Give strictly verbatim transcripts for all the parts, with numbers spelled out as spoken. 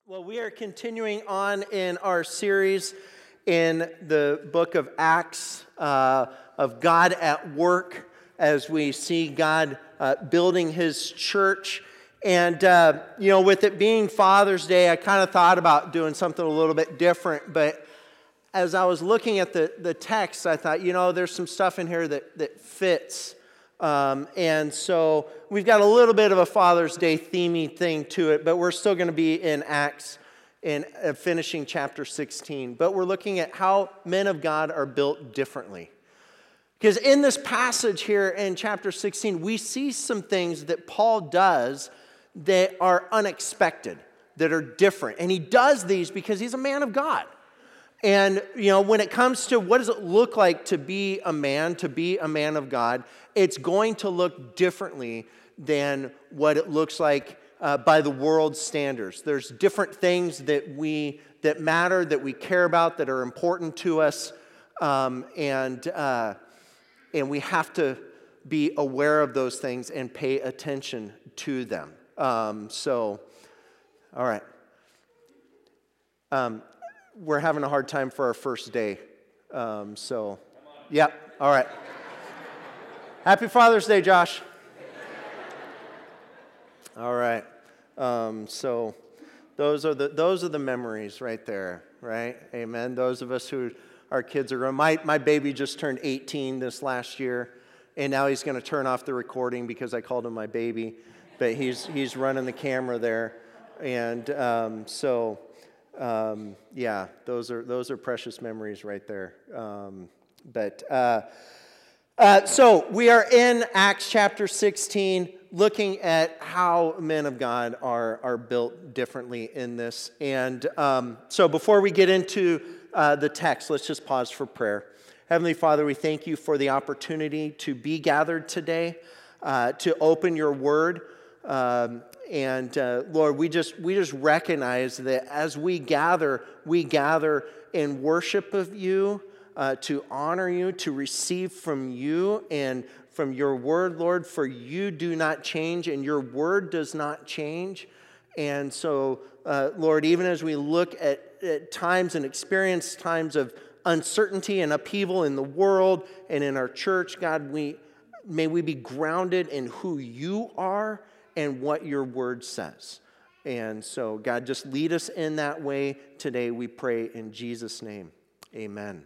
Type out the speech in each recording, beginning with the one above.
Well, we are continuing on in our series in the book of Acts uh, of God at work as we see God uh, building His church. And, uh, you know, with it being Father's Day, I kind of thought about doing something a little bit different. But as I was looking at the, the text, I thought, you know, there's some stuff in here that, that fits. Um, and so we've got a little bit of a Father's Day themey thing to it, but we're still going to be in Acts in uh, finishing chapter sixteen. But we're looking at how men of God are built differently. Because in this passage here in chapter sixteen, we see some things that Paul does that are unexpected, that are different. And he does these because he's a man of God. And, you know, when it comes to what does it look like to be a man, to be a man of God, it's going to look differently than what it looks like uh, by the world's standards. There's different things that we, that matter, that we care about, that are important to us, um, and, uh, and we have to be aware of those things and pay attention to them. Um, so, all right. Um, We're having a hard time for our first day. Um, so, yep, yeah, all right. Happy Father's Day, Josh. All right. Um, so, those are the those are the memories right there, right? Amen. Those of us who our kids are growing. My my baby just turned eighteen this last year, and now he's going to turn off the recording because I called him my baby, but he's he's running the camera there, and um, so. Um, yeah, those are those are precious memories right there. Um, but uh, uh, so we are in Acts chapter sixteen, looking at how men of God are are built differently in this. And um, so before we get into uh, the text, let's just pause for prayer. Heavenly Father, we thank you for the opportunity to be gathered today, uh, to open your word. Um, And uh, Lord, we just we just recognize that as we gather, we gather in worship of you, uh, to honor you, to receive from you and from your word, Lord, for you do not change and your word does not change. And so, uh, Lord, even as we look at, at times and experience times of uncertainty and upheaval in the world and in our church, God, we may we be grounded in who you are and what your word says. And so, God, just lead us in that way today, we pray in Jesus' name. Amen.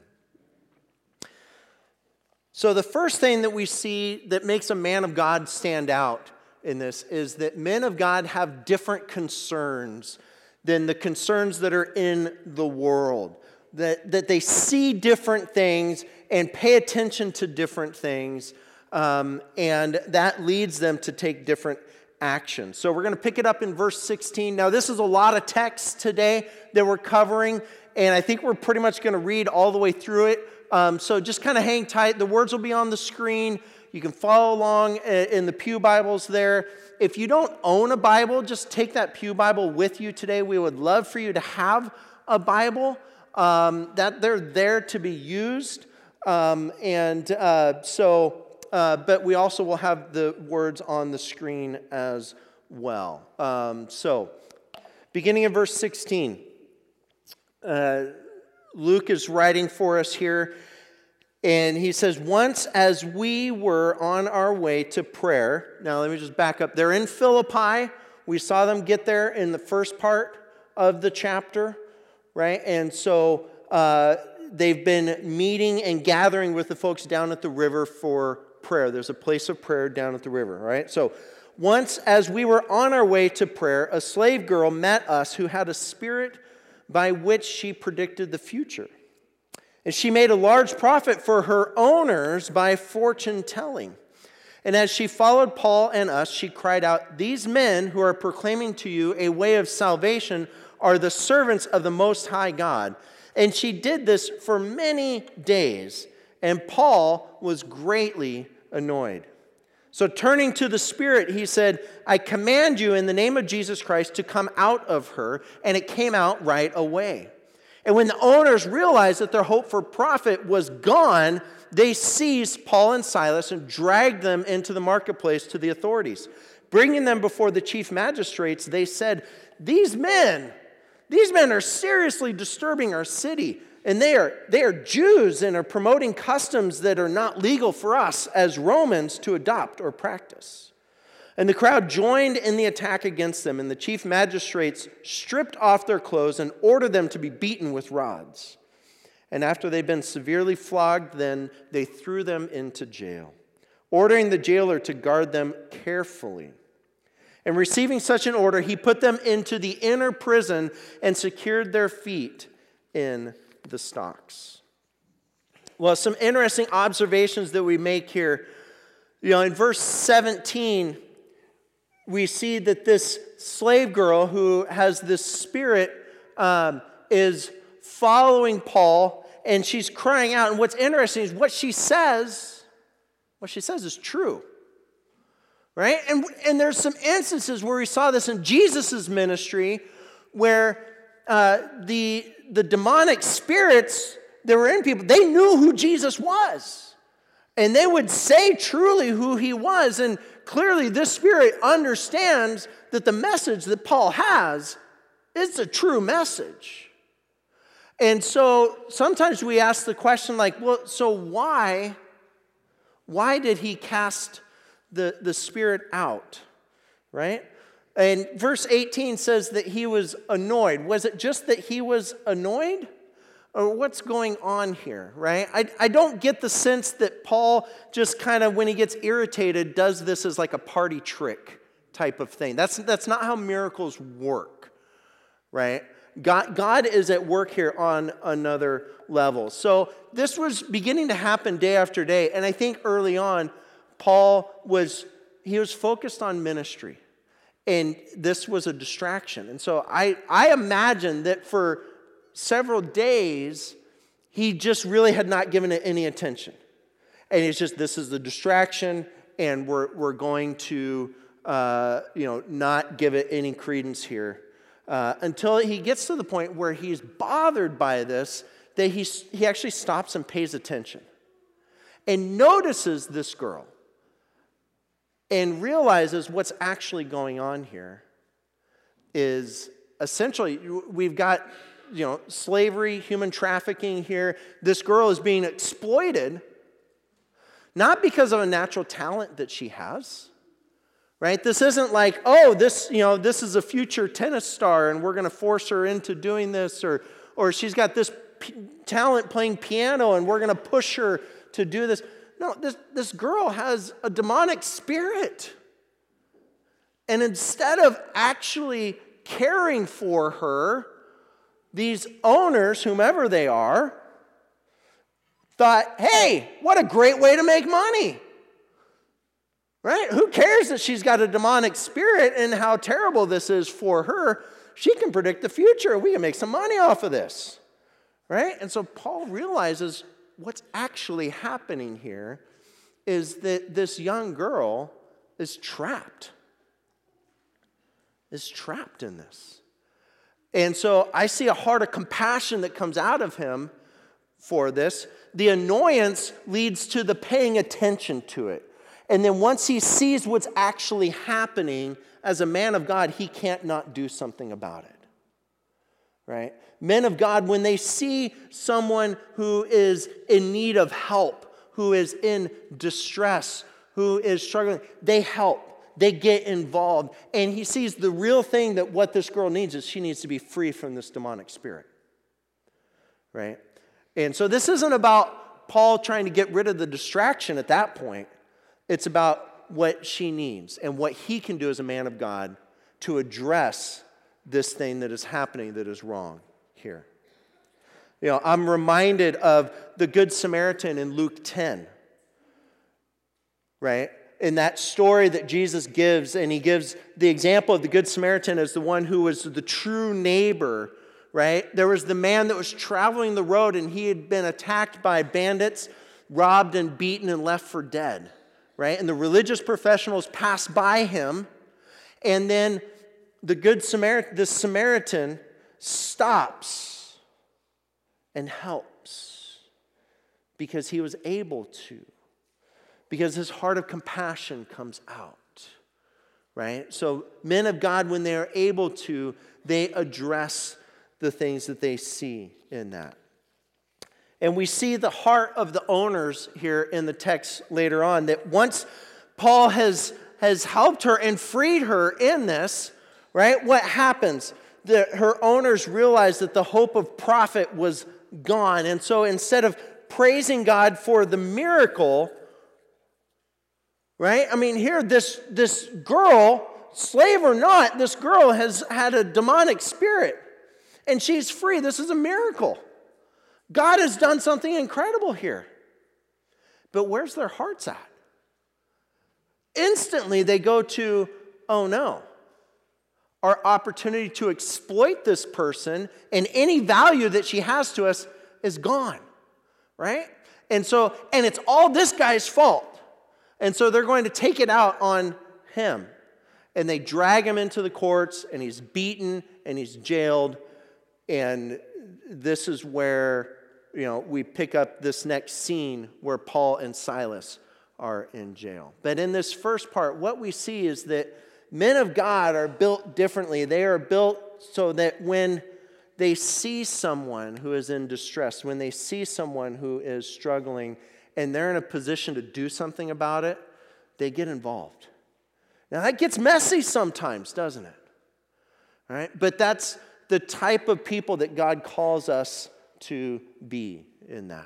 So the first thing that we see that makes a man of God stand out in this is that men of God have different concerns than the concerns that are in the world. That, that they see different things and pay attention to different things, um, and that leads them to take different action. So we're going to pick it up in verse sixteen. Now, this is a lot of text today that we're covering, and I think we're pretty much going to read all the way through it. Um, so just kind of hang tight. The words will be on the screen. You can follow along in the Pew Bibles there. If you don't own a Bible, just take that Pew Bible with you today. We would love for you to have a Bible, um, that they're there to be used. Um, and uh, so... Uh, but we also will have the words on the screen as well. Um, so, beginning in verse sixteen, uh, Luke is writing for us here, and he says, once as we were on our way to prayer, now let me just back up. They're in Philippi. We saw them get there in the first part of the chapter, right? And so uh, they've been meeting and gathering with the folks down at the river for prayer. There's a place of prayer down at the river, right? So once as we were on our way to prayer, a slave girl met us who had a spirit by which she predicted the future. And she made a large profit for her owners by fortune telling. And as she followed Paul and us, she cried out, "These men who are proclaiming to you a way of salvation are the servants of the Most High God." And she did this for many days. And Paul was greatly annoyed. So turning to the spirit, he said, "I command you in the name of Jesus Christ to come out of her." And it came out right away. And when the owners realized that their hope for profit was gone, they seized Paul and Silas and dragged them into the marketplace to the authorities. Bringing them before the chief magistrates, they said, "These men these men are seriously disturbing our city. And they are, they are Jews and are promoting customs that are not legal for us as Romans to adopt or practice. And the crowd joined in the attack against them, and the chief magistrates stripped off their clothes and ordered them to be beaten with rods. And after they'd been severely flogged, then they threw them into jail, ordering the jailer to guard them carefully. And receiving such an order, he put them into the inner prison and secured their feet in the stocks. Well, some interesting observations that we make here. You know, in verse seventeen, we see that this slave girl who has this spirit um, is following Paul, and she's crying out. And what's interesting is what she says, what she says is true. Right? And, and there's some instances where we saw this in Jesus' ministry where uh, the, the demonic spirits that were in people, they knew who Jesus was. And they would say truly who he was. And clearly this spirit understands that the message that Paul has is a true message. And so sometimes we ask the question like, well, so why, why did he cast the, the spirit out, right? And verse eighteen says that he was annoyed. Was it just that he was annoyed? Or what's going on here, right? I, I don't get the sense that Paul just kind of, when he gets irritated, does this as like a party trick type of thing. That's, that's not how miracles work, right? God, God is at work here on another level. So this was beginning to happen day after day. And I think early on, Paul was, he was focused on ministry. And this was a distraction. And so I, I imagine that for several days, he just really had not given it any attention. And it's just, this is the distraction, and we're, we're going to, uh, you know, not give it any credence here. Uh, until he gets to the point where he's bothered by this, that he, he actually stops and pays attention. And notices this girl. And realizes what's actually going on here is essentially, we've got, you know, slavery, human trafficking here. This girl is being exploited, not because of a natural talent that she has, right? This isn't like, oh, this, you know, this is a future tennis star and we're going to force her into doing this, or, or she's got this p- talent playing piano and we're going to push her to do this. No, this, this girl has a demonic spirit. And instead of actually caring for her, these owners, whomever they are, thought, hey, what a great way to make money. Right? Who cares that she's got a demonic spirit and how terrible this is for her? She can predict the future. We can make some money off of this. Right? And so Paul realizes what's actually happening here is that this young girl is trapped. Is trapped in this. And so I see a heart of compassion that comes out of him for this. The annoyance leads to the paying attention to it. And then once he sees what's actually happening, as a man of God, he can't not do something about it. Right? Men of God, when they see someone who is in need of help, who is in distress, who is struggling, they help. They get involved. And he sees the real thing that what this girl needs is she needs to be free from this demonic spirit. Right? And so this isn't about Paul trying to get rid of the distraction at that point. It's about what she needs and what he can do as a man of God to address this thing that is happening that is wrong here. You know, I'm reminded of the Good Samaritan in Luke ten. Right? In that story that Jesus gives, and he gives the example of the Good Samaritan as the one who was the true neighbor, right? There was the man that was traveling the road and he had been attacked by bandits, robbed and beaten and left for dead, right? And the religious professionals passed by him, and then the Good Samaritan, the Samaritan stops and helps because he was able to. Because his heart of compassion comes out, right? So men of God, when they are able to, they address the things that they see in that. And we see the heart of the owners here in the text later on, that once Paul has, has helped her and freed her in this, right, what happens? The, her owners realize that the hope of profit was gone. And so instead of praising God for the miracle, right? I mean, here, this, this girl, slave or not, this girl has had a demonic spirit, and she's free. This is a miracle. God has done something incredible here. But where's their hearts at? Instantly, they go to, oh no, our opportunity to exploit this person and any value that she has to us is gone, right? And so, and it's all this guy's fault. And so they're going to take it out on him. And they drag him into the courts, and he's beaten, and he's jailed. And this is where, you know, we pick up this next scene where Paul and Silas are in jail. But in this first part, what we see is that men of God are built differently. They are built so that when they see someone who is in distress, when they see someone who is struggling, and they're in a position to do something about it, they get involved. Now, that gets messy sometimes, doesn't it? All right? But that's the type of people that God calls us to be in that.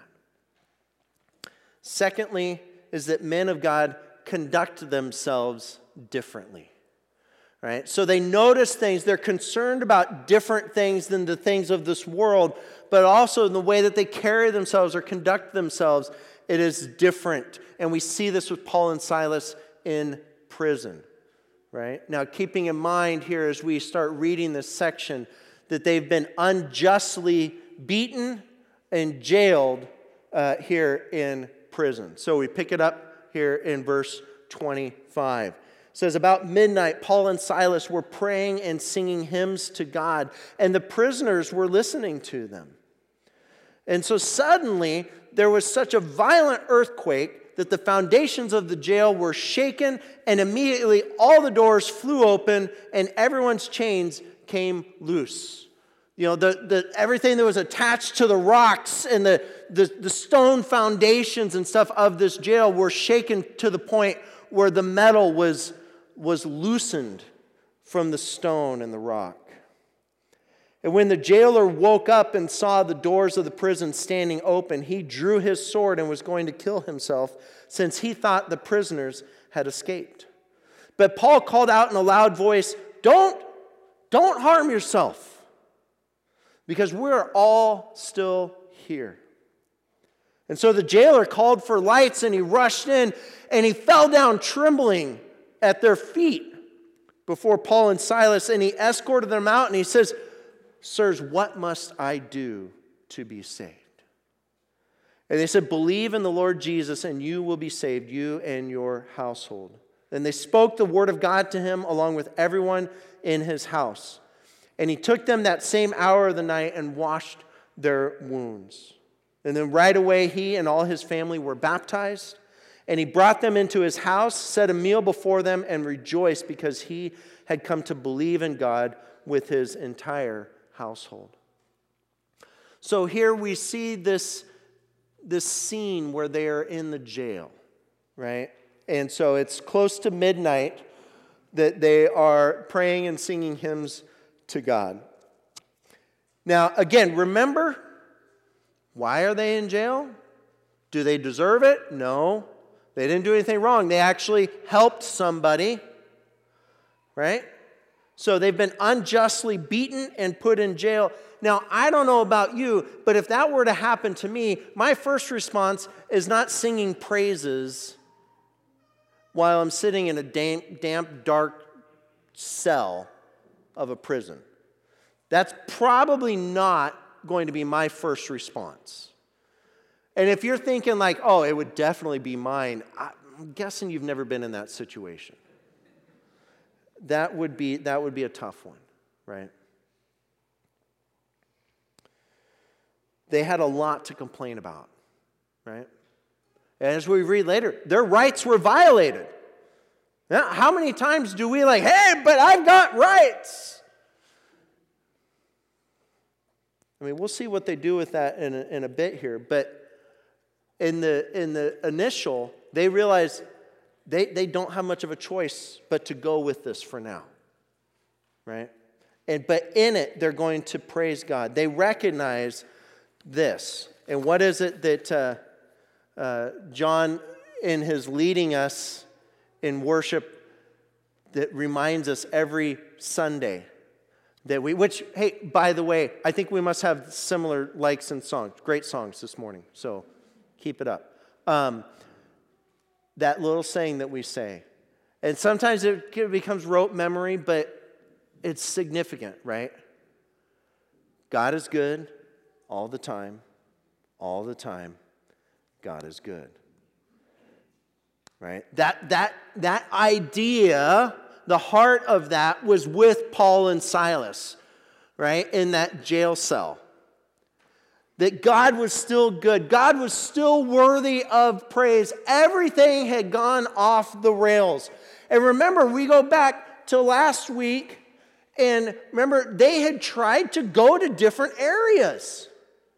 Secondly, is that men of God conduct themselves differently. Right? So they notice things. They're concerned about different things than the things of this world, but also in the way that they carry themselves or conduct themselves, it is different. And we see this with Paul and Silas in prison. Right? Now, keeping in mind here as we start reading this section that they've been unjustly beaten and jailed uh, here in prison. So we pick it up here in verse twenty-five. It says, about midnight, Paul and Silas were praying and singing hymns to God, and the prisoners were listening to them. And so suddenly, there was such a violent earthquake that the foundations of the jail were shaken, and immediately all the doors flew open, and everyone's chains came loose. You know, the, the, everything that was attached to the rocks and the, the, the stone foundations and stuff of this jail were shaken to the point where the metal was was loosened from the stone and the rock. And when the jailer woke up and saw the doors of the prison standing open, he drew his sword and was going to kill himself, since he thought the prisoners had escaped. But Paul called out in a loud voice, Don't, don't harm yourself, because we're all still here. And so the jailer called for lights, and he rushed in, and he fell down trembling at their feet before Paul and Silas, and he escorted them out, and he says, Sirs, what must I do to be saved? And they said, believe in the Lord Jesus, and you will be saved, you and your household. Then they spoke the word of God to him along with everyone in his house. And he took them that same hour of the night and washed their wounds. And then right away he and all his family were baptized. And he brought them into his house, set a meal before them, and rejoiced because he had come to believe in God with his entire household. So here we see this, this scene where they are in the jail, right? And so it's close to midnight that they are praying and singing hymns to God. Now, again, remember, why are they in jail? Do they deserve it? No. They didn't do anything wrong. They actually helped somebody, right? So they've been unjustly beaten and put in jail. Now, I don't know about you, but if that were to happen to me, my first response is not singing praises while I'm sitting in a damp, damp, dark cell of a prison. That's probably not going to be my first response. And if you're thinking like, oh, it would definitely be mine, I'm guessing you've never been in that situation. That would be, that would be a tough one, right? They had a lot to complain about, right? And as we read later, their rights were violated. Now, how many times do we like, hey, but I've got rights? I mean, we'll see what they do with that in a, in a bit here. But in the in the initial, they realize they, they don't have much of a choice but to go with this for now. Right? And but in it, they're going to praise God. They recognize this. And what is it that uh, uh, John, in his leading us in worship, that reminds us every Sunday that we, which, hey, by the way, I think we must have similar likes and songs. Great songs this morning, so keep it up. Um, that little saying that we say. And sometimes it becomes rote memory, but it's significant, right? God is good all the time. All the time, God is good. Right? That that that idea, the heart of that was with Paul and Silas, right? In that jail cell. That God was still good. God was still worthy of praise. Everything had gone off the rails. And remember, we go back to last week, and remember, they had tried to go to different areas.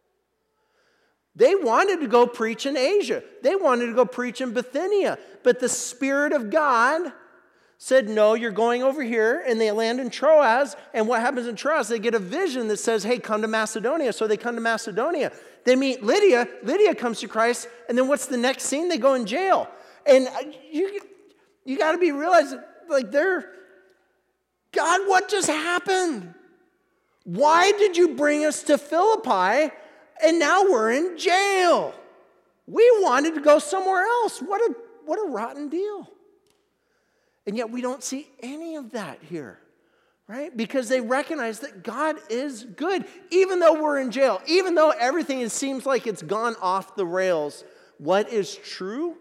They wanted to go preach in Asia. They wanted to go preach in Bithynia. But the Spirit of God said, no, you're going over here. And they land in Troas. And what happens in Troas? They get a vision that says, hey, come to Macedonia. So they come to Macedonia. They meet Lydia. Lydia comes to Christ. And then what's the next scene? They go in jail. And you, you got to be realizing, like, they're, God, what just happened? Why did you bring us to Philippi? And now we're in jail. We wanted to go somewhere else. What a, what a rotten deal. And yet we don't see any of that here, right? Because they recognize that God is good. Even though we're in jail, even though everything seems like it's gone off the rails, what is true?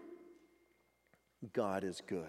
God is good.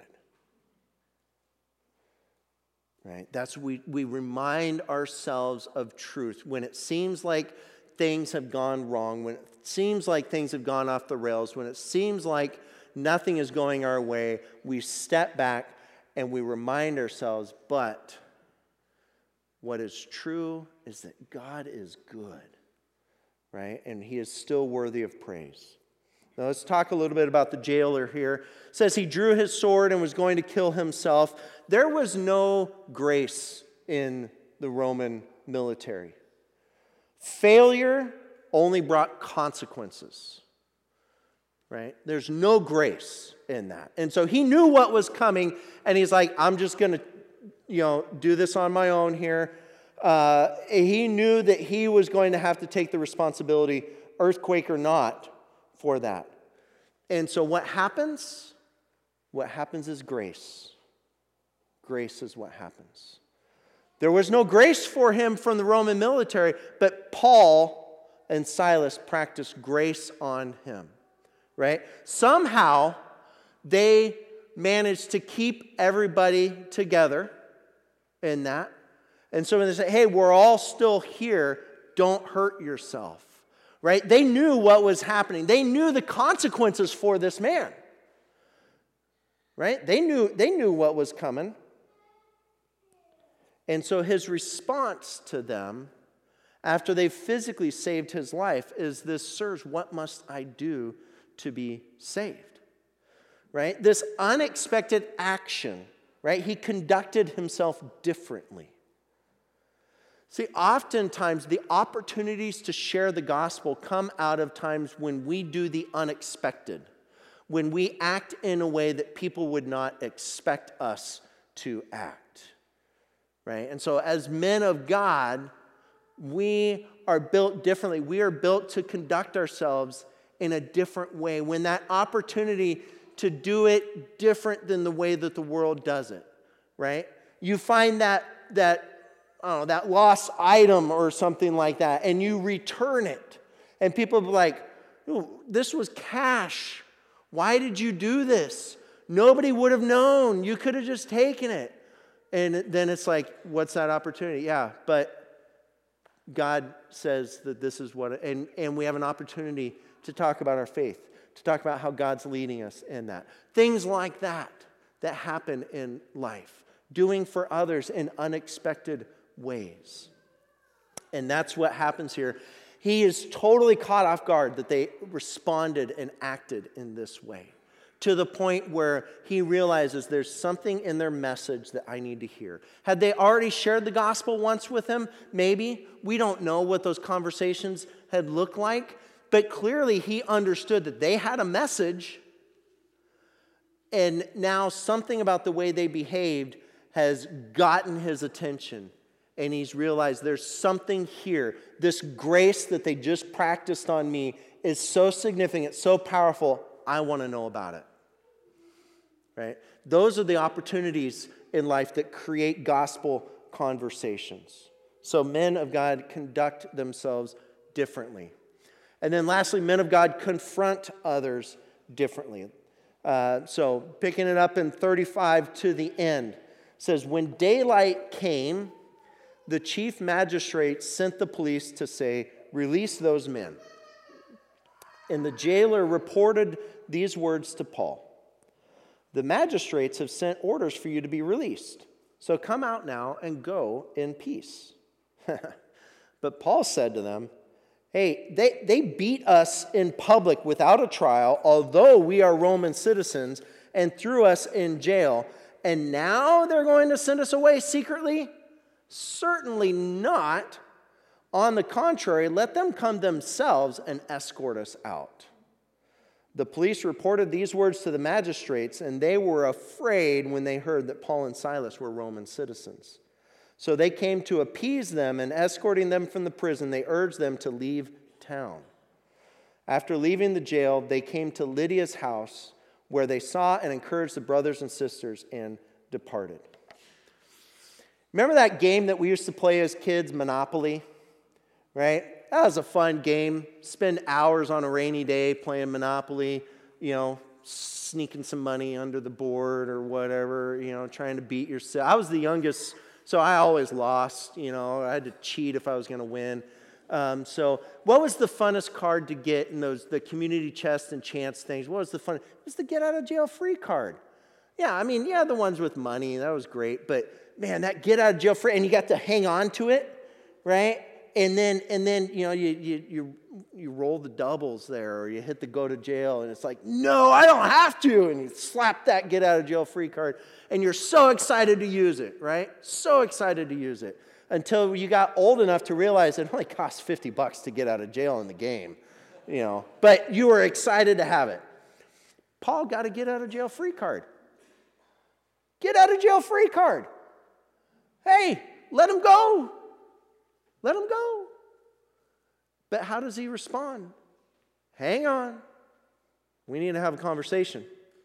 Right? That's we we remind ourselves of truth when it seems like things have gone wrong, when it seems like things have gone off the rails, when it seems like nothing is going our way, we step back and we remind ourselves, but what is true is that God is good, right? And he is still worthy of praise. Now let's talk a little bit about the jailer here. It says he drew his sword and was going to kill himself. There was no grace in the Roman military. Failure only brought consequences, right? There's no grace in that. And so he knew what was coming, and he's like, I'm just going to, you know, do this on my own here. Uh, he knew that he was going to have to take the responsibility, earthquake or not, for that. And so what happens? What happens is grace. Grace is what happens. There was no grace for him from the Roman military, but Paul and Silas practiced grace on him, right? Somehow, they managed to keep everybody together in that. And so when they say, hey, we're all still here, don't hurt yourself, right? They knew what was happening. They knew the consequences for this man, right? They knew, they knew what was coming. And so his response to them, after they physically saved his life, is this, sirs, what must I do to be saved? Right? This unexpected action, right? He conducted himself differently. See, oftentimes the opportunities to share the gospel come out of times when we do the unexpected, when we act in a way that people would not expect us to act. Right? And so as men of God, we are built differently. We are built to conduct ourselves in a different way. When that opportunity to do it different than the way that the world does it, right? You find that, that, I don't know, that lost item or something like that, and you return it. And people are like, oh, this was cash. Why did you do this? Nobody would have known. You could have just taken it. And then it's like, what's that opportunity? Yeah, but God says that this is what, and, and we have an opportunity to talk about our faith, to talk about how God's leading us in that. Things like that, that happen in life. Doing for others in unexpected ways. And that's what happens here. He is totally caught off guard that they responded and acted in this way, to the point where he realizes there's something in their message that I need to hear. Had they already shared the gospel once with him? Maybe. We don't know what those conversations had looked like. But clearly he understood that they had a message, and now something about the way they behaved has gotten his attention. And he's realized there's something here. This grace that they just practiced on me is so significant, so powerful, I want to know about it. Right? Those are the opportunities in life that create gospel conversations. So men of God conduct themselves differently. And then lastly, men of God confront others differently. Uh, so picking it up in thirty-five to the end, it says, when daylight came, the chief magistrate sent the police to say, release those men. And the jailer reported these words to Paul. The magistrates have sent orders for you to be released. So come out now and go in peace. But Paul said to them, hey, they, they beat us in public without a trial, although we are Roman citizens, and threw us in jail. And now they're going to send us away secretly? Certainly not. On the contrary, let them come themselves and escort us out. The police reported these words to the magistrates, and they were afraid when they heard that Paul and Silas were Roman citizens. So they came to appease them, and escorting them from the prison, they urged them to leave town. After leaving the jail, they came to Lydia's house, where they saw and encouraged the brothers and sisters, and departed. Remember that game that we used to play as kids, Monopoly? Right? That was a fun game. Spend hours on a rainy day playing Monopoly, you know, sneaking some money under the board or whatever, you know, trying to beat yourself. I was the youngest, so I always lost, you know. I had to cheat if I was going to win. Um, so what was the funnest card to get in those, the community chest and chance things? What was the fun? It was the get out of jail free card. Yeah, I mean, yeah, the ones with money, that was great. But man, that get out of jail free, and you got to hang on to it, right? And then, and then, you know, you you you you roll the doubles there, or you hit the go to jail, and it's like, no, I don't have to, and you slap that get out of jail free card, and you're so excited to use it, right? So excited to use it until you got old enough to realize it only costs fifty bucks to get out of jail in the game, you know. But you were excited to have it. Paul got a get out of jail free card. Get out of jail free card. Hey, let him go. Let him go. But how does he respond? Hang on. We need to have a conversation.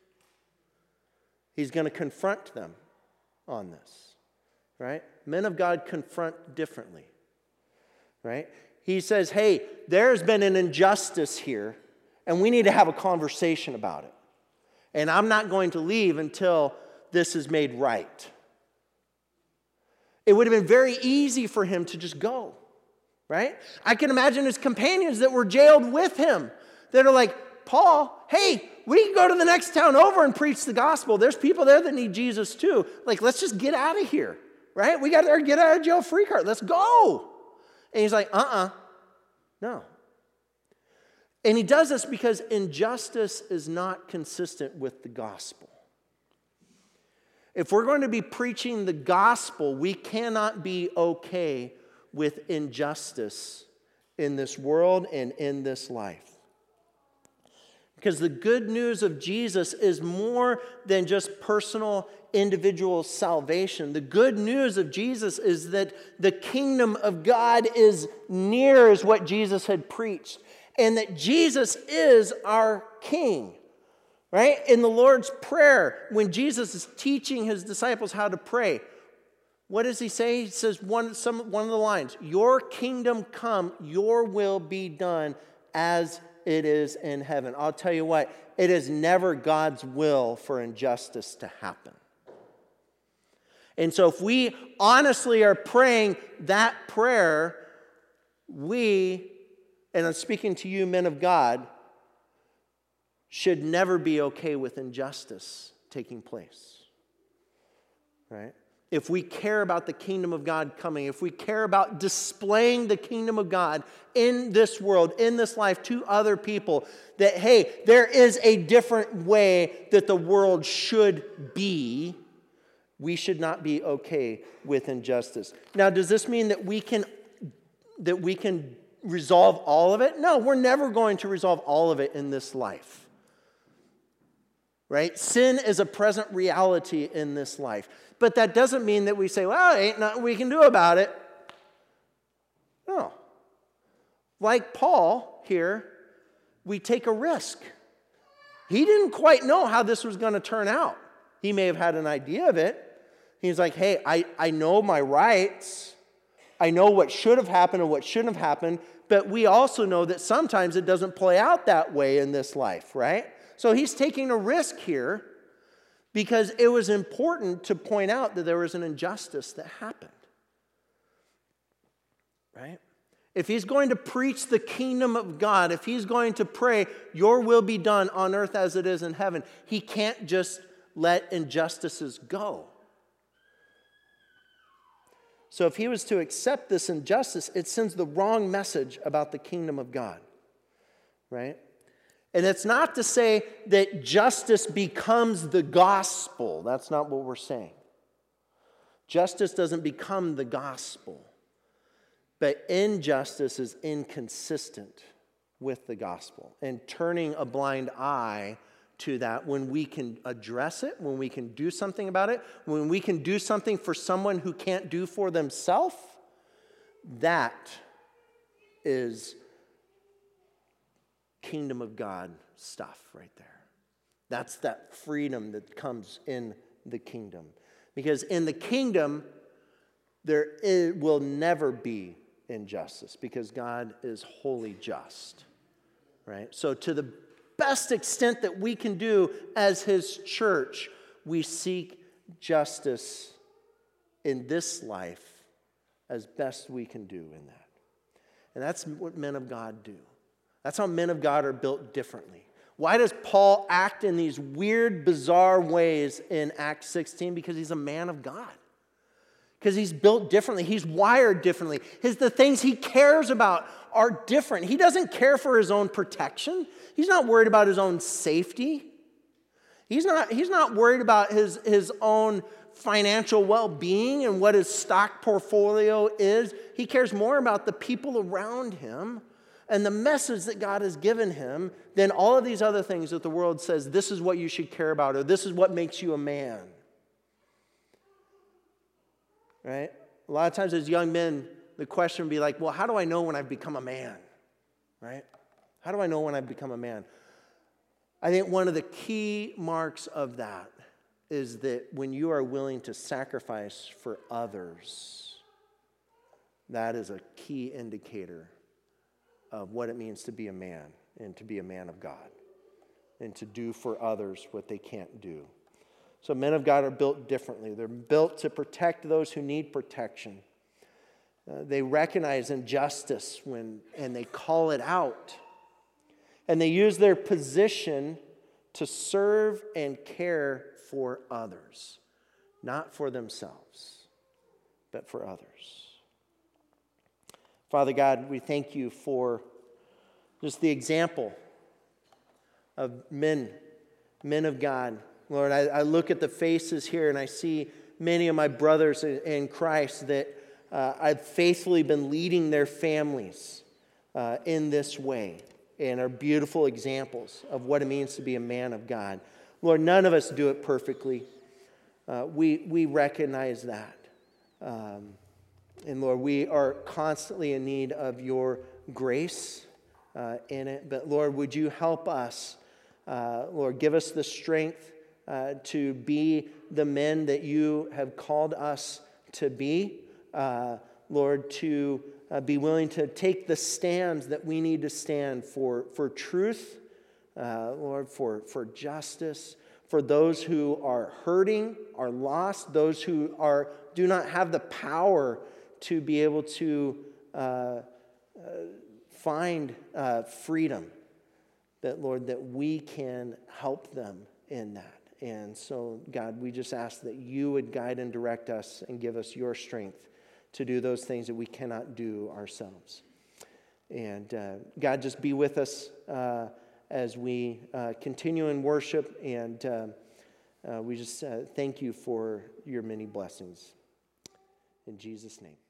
He's going to confront them on this, right? Men of God confront differently, right? He says, hey, there's been an injustice here, and we need to have a conversation about it. And I'm not going to leave until this is made right. It would have been very easy for him to just go, right? I can imagine his companions that were jailed with him that are like, Paul, hey, we can go to the next town over and preach the gospel. There's people there that need Jesus too. Like, let's just get out of here, right? We got our get out of jail free card. Let's go. And he's like, uh-uh, no. And he does this because injustice is not consistent with the gospel. If we're going to be preaching the gospel, we cannot be okay with injustice in this world and in this life. Because the good news of Jesus is more than just personal, individual salvation. The good news of Jesus is that the kingdom of God is near, is what Jesus had preached, and that Jesus is our King. Right? In the Lord's Prayer, when Jesus is teaching his disciples how to pray, what does he say? He says one, some, one of the lines, your kingdom come, your will be done as it is in heaven. I'll tell you what, it is never God's will for injustice to happen. And so if we honestly are praying that prayer, we, and I'm speaking to you men of God, should never be okay with injustice taking place, right? if we care about the kingdom of God coming, if we care about displaying the kingdom of God in this world, in this life to other people, that, hey, there is a different way that the world should be, we should not be okay with injustice. Now, does this mean that we can that we can resolve all of it? No, we're never going to resolve all of it in this life. Right? Sin is a present reality in this life. But that doesn't mean that we say, well, ain't nothing we can do about it. No. Like Paul here, we take a risk. He didn't quite know how this was going to turn out. He may have had an idea of it. He's like, hey, I, I know my rights. I know what should have happened and what shouldn't have happened. But we also know that sometimes it doesn't play out that way in this life, right? So he's taking a risk here because it was important to point out that there was an injustice that happened, right? If he's going to preach the kingdom of God, if he's going to pray, your will be done on earth as it is in heaven, he can't just let injustices go. So if he was to accept this injustice, it sends the wrong message about the kingdom of God, right? And it's not to say that justice becomes the gospel. That's not what we're saying. Justice doesn't become the gospel. But injustice is inconsistent with the gospel. And turning a blind eye to that when we can address it, when we can do something about it, when we can do something for someone who can't do for themselves, that is kingdom of God stuff right there. That's that freedom that comes in the kingdom. Because in the kingdom, there is, will never be injustice because God is wholly just, right? So to the best extent that we can do as his church, we seek justice in this life as best we can do in that. And that's what men of God do. That's how men of God are built differently. Why does Paul act in these weird, bizarre ways in Acts sixteen? Because he's a man of God. Because he's built differently. He's wired differently. His, the things he cares about are different. He doesn't care for his own protection. He's not worried about his own safety. He's not, he's not worried about his, his own financial well-being and what his stock portfolio is. He cares more about the people around him and the message that God has given him than all of these other things that the world says, this is what you should care about, or this is what makes you a man. Right? A lot of times as young men, the question would be like, well, how do I know when I've become a man? Right? How do I know when I've become a man? I think one of the key marks of that is that when you are willing to sacrifice for others, that is a key indicator of what it means to be a man and to be a man of God and to do for others what they can't do. So men of God are built differently. They're built to protect those who need protection. Uh, they recognize injustice when, and they call it out. And they use their position to serve and care for others. Not for themselves, but for others. Father God, we thank you for just the example of men, men of God. Lord, I, I look at the faces here and I see many of my brothers in Christ that uh, I've faithfully been leading their families uh, in this way and are beautiful examples of what it means to be a man of God. Lord, none of us do it perfectly. Uh, we, we recognize that. Um, and Lord, we are constantly in need of your grace uh, in it. But Lord, would you help us? Uh, Lord, give us the strength Uh, to be the men that you have called us to be. Uh, Lord, to uh, be willing to take the stands that we need to stand for, for truth, uh, Lord, for, for justice, for those who are hurting, are lost, those who are do not have the power to be able to uh, uh, find uh, freedom. That, Lord, that we can help them in that. And so, God, we just ask that you would guide and direct us and give us your strength to do those things that we cannot do ourselves. And uh, God, just be with us uh, as we uh, continue in worship. And uh, uh, we just uh, thank you for your many blessings. In Jesus' name.